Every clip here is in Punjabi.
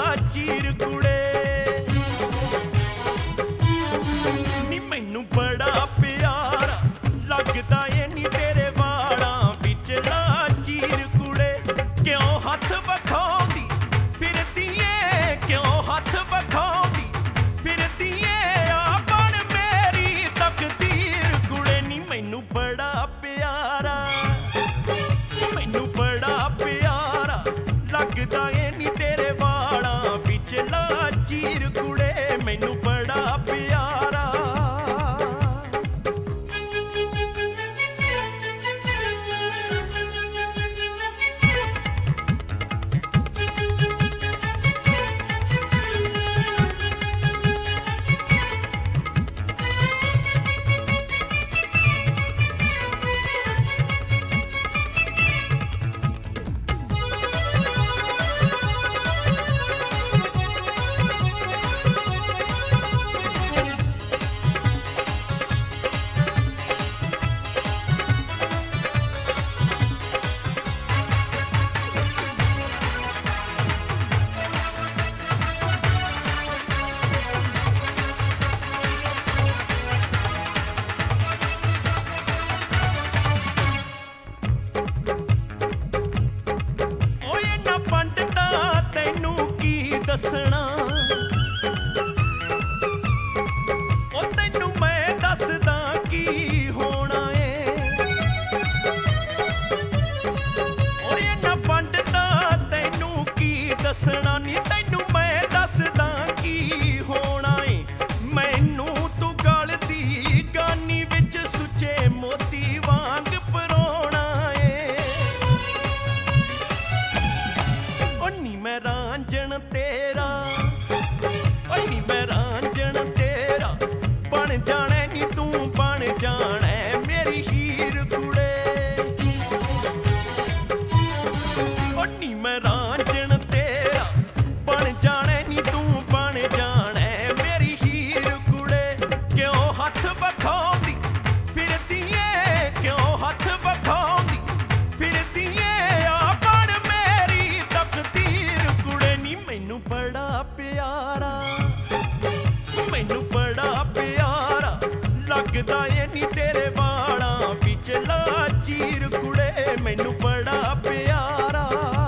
ਚੀਰ ਕੁੜੇ ਨੀ ਮੈਨੂੰ ਬੜਾ ਪਿਆਰਾ ਲੱਗਦਾ ਏ ਨੀ ਤੇਰੇ ਵਾਲਾਂ ਵਿੱਚ ਲਾ ਚੀਰ ਕੁੜੇ ਕਿਉਂ ਹੱਥ ਵਿਖਾਉਂਦੀ ਫਿਰਦੀ ਏ ਕਿਉਂ ਹੱਥ ਵਿਖਾਉਂਦੀ ਫਿਰਦੀ ਏ ਆ ਬਣ ਮੇਰੀ ਤਕਦੀਰ ਕੁੜੇ ਨੀ ਮੈਨੂੰ ਬੜਾ ਪਿਆਰਾ ਮੈਨੂੰ ਬੜਾ ਪਿਆਰਾ ਲੱਗਦਾ ਏ ਨੀ ਤੇਰੇ ਵਾਲਾਂ ਵਿੱਚ ਲਾ ਚੀਰ ਕੁੜੇ ਮੈਨੂੰ ਬੜਾ ਪਿਆਰਾ ਦੱਸਣਾ ਉਹ ਤੈਨੂੰ ਮੈਂ ਦੱਸਦਾ ਕੀ ਹੋਣਾ ਏ ਓਏ ਨਾ ਪੰਡਤਾ ਤੈਨੂੰ ਕੀ ਦੱਸਣਾ ਨੀ ਤੈਨੂੰ ਮੈਂ ਦੱਸਦਾ ਕੀ ਹੋਣਾ ਏ ਮੈਨੂੰ ਤੂੰ ਗਲ ਦੀ ਗਾਨੀ ਵਿੱਚ ਸੁੱਚੇ ਮੋਤੀ ਵਾਂਗ ਪਰੋਣਾ ਏ ਓ ਨੀ ਮੈਂ ਰਾਂਝਣ ਤੇਰਾ ਓ ਨੀ ਮੈਂ ਰਾਂਝਣ ਤੇਰਾ ਬਣ ਜਾਣਾ ਨੀ ਤੂੰ ਬਣ ਜਾਣਾ ਮੇਰੀ ਹੀਰ ਕੁੜੇ ਓ ਨੀ ਮੈਂ ਰਾਂਝਣ ਤੇਰਾ ਬਣ ਜਾਣਾ ਨੀ ਤੂੰ ਬਣ ਜਾਣਾ ਮੇਰੀ ਹੀਰ ਕੁੜੇ ਕਿਉਂ ਹੱਥ ਵਿਖਾਉਂਦੀ ਫਿਰਦੀ ਏ ਕਿਉਂ ਹੱਥ ਵਿਖਾਉਂਦੀ ਫਿਰਦੀ ਏ ਆ ਬਣ ਮੇਰੀ ਤਕਦੀਰ ਕੁੜੇ ਨੀ ਮੈਨੂੰ ਬੜਾ ਪਿਆਰਾ ਮੈਨੂੰ ਬੜਾ ਪਿਆਰਾ ਲੱਗਦਾ ਏ ਨੀ ਤੇਰੇ ਵਾਲਾਂ ਵਿੱਚ ਲਾ ਚੀਰ ਕੁੜੇ ਮੈਨੂੰ ਬੜਾ ਪਿਆਰਾ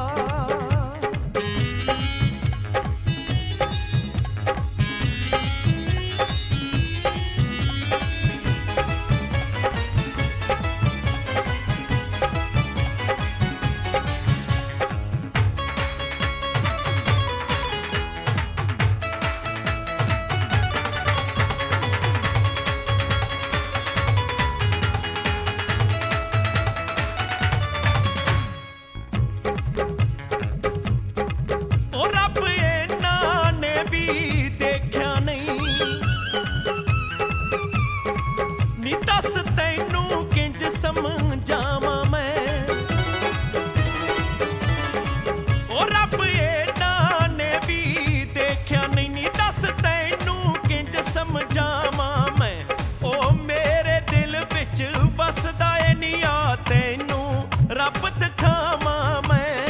ਤੈਨੂੰ ਕਿੰਜ ਸਮਝਾਵਾਂ ਮੈਂ ਓ ਰੱਬ ਇਹਨਾਂ ਨੇ ਵੀ ਦੇਖਿਆ ਨਹੀਂ ਨੀ ਦੱਸ ਤੈਨੂੰ ਕਿੰਜ ਸਮਝਾਵਾਂ ਮੈਂ ਓ ਮੇਰੇ ਦਿਲ ਵਿੱਚ ਵਸਦਾ ਏ ਨੀ ਆ ਤੈਨੂੰ ਰੱਬ ਦਿਖਾਵਾਂ ਮੈਂ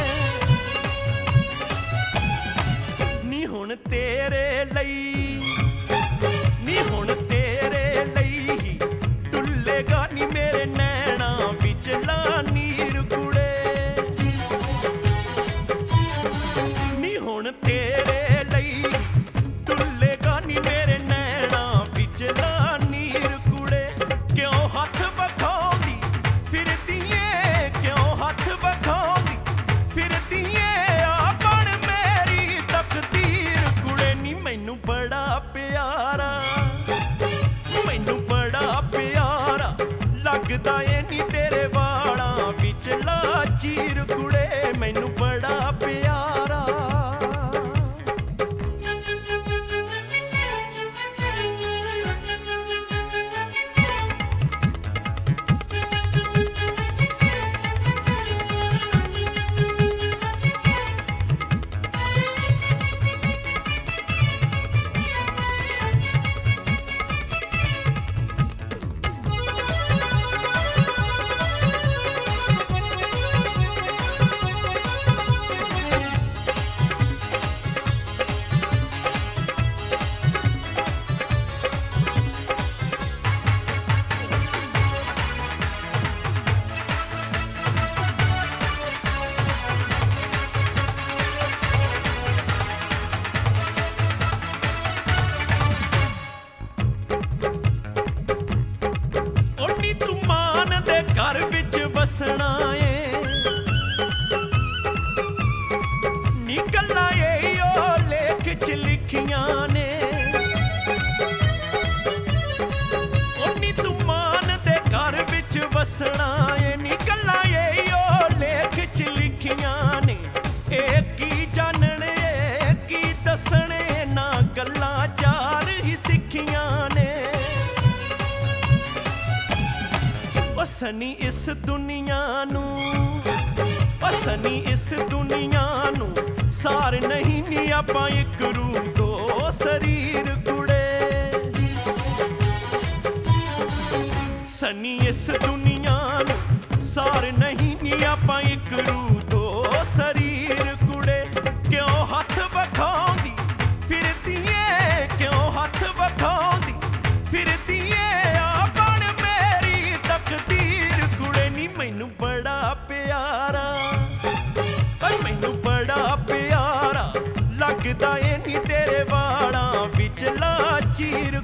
ਨੀ ਹੁਣ ਤੇਰੇ ਲਈ ਨੀ ਹੁਣ ਤੇਰੇ ਲਈ ਡੁੱਲੇਗਾ ਨੀ ਮੇਰੇ ਨੈਣਾ ਵਿੱਚ ਲਾ ਨੀਰ ਕੁੜੇ ਨੀ ਹੁਣ ਤੇਰੇ ਲਈ ਡੁੱਲੇਗਾ ਨੀ ਮੇਰੇ ਨੈਣਾ ਵਿੱਚ ਲਾ ਨੀਰ ਕੁੜੇ ਕਿਉਂ ਹੱਥ ਵਿਖਾਉਂਦੀ ਫਿਰਦੀ ਏ ਕਿਉਂ ਹੱਥ ਵਿਖਾਉਂਦੀ ਫਿਰਦੀ ਏ ਆ ਬਣ ਮੇਰੀ ਤਕਦੀਰ ਕੁੜੇ ਨੀ ਮੈਨੂੰ ਬੜਾ ਪਿਆਰਾ ਮੈਨੂੰ ਬੜਾ ਪਿਆਰਾ ਲੱਗਦਾ ਏ ਨੀ ਤੇਰੇ ਵਾਲਾਂ ਵਿੱਚ ਲਾ ਚੀਰ ਕੁੜੇ ਮੈਨੂੰ ਬੜਾ ਪਿਆਰਾ ਵਸਣਾ ਏ ਨੀ ਗੱਲਾਂ ਇਹੋ ਲੇਖ ਚ ਲਿਖੀਆਂ ਨੇ ਉਹ ਨੀ ਤੂੰ ਮਾਨ ਦੇ ਘਰ ਵਿੱਚ ਵਸਣਾ ਏ ਨੀ ਗੱਲਾਂ ਇਹੋ ਲੇਖ ਚ ਲਿਖੀਆਂ ਨੇ ਇਹ ਕੀ ਜਾਣਨੇ ਕੀ ਦੱਸਣੇ ਨਾ ਗੱਲਾਂ ਚਾਰ ਹੀ ਸਿੱਖੀਆਂ ਨੇ ਉਹ ਸਨੀ ਇਸ ਦੁਨੀਆ ਨੂੰ ਸਨੀ ਇਸ ਦੁਨੀਆ ਨੂੰ ਸਾਰ ਨਹੀਂ ਨੀ ਆਪਾਂ ਇੱਕ ਰੂਹ ਦੋ ਸਰੀਰ ਕੁੜੇ ਸਨੀ ਇਸ ਦੁਨੀਆ ਨੂੰ ਸਾਰ ਨਹੀਂ ਨੀ ਆਪਾਂ ਇੱਕ ਰੂਹ ਦੋ ਸਰੀਰ ਕੁੜੇ ਕਿਉਂ ਹੱਥ ਵਿਖਾਉਂਦੀ ਫਿਰਦੀ ਏ ਕਿਉਂ ਹੱਥ ਵਿਖਾਉਂਦੀ ਫਿਰਦੀ ਏ ਆ ਬਣ ਮੇਰੀ ਤਕਦੀਰ ਕੁੜੇ ਨੀ ਮੈਨੂੰ ਬੜਾ ਪਿਆਰਾ ਮੈਨੂੰ ਬੜਾ ਪਿਆਰਾ ਲੱਗਦਾ ਏ ਨੀ ਤੇਰੇ ਵਾਲਾਂ ਵਿੱਚ ਲਾਚੀਰ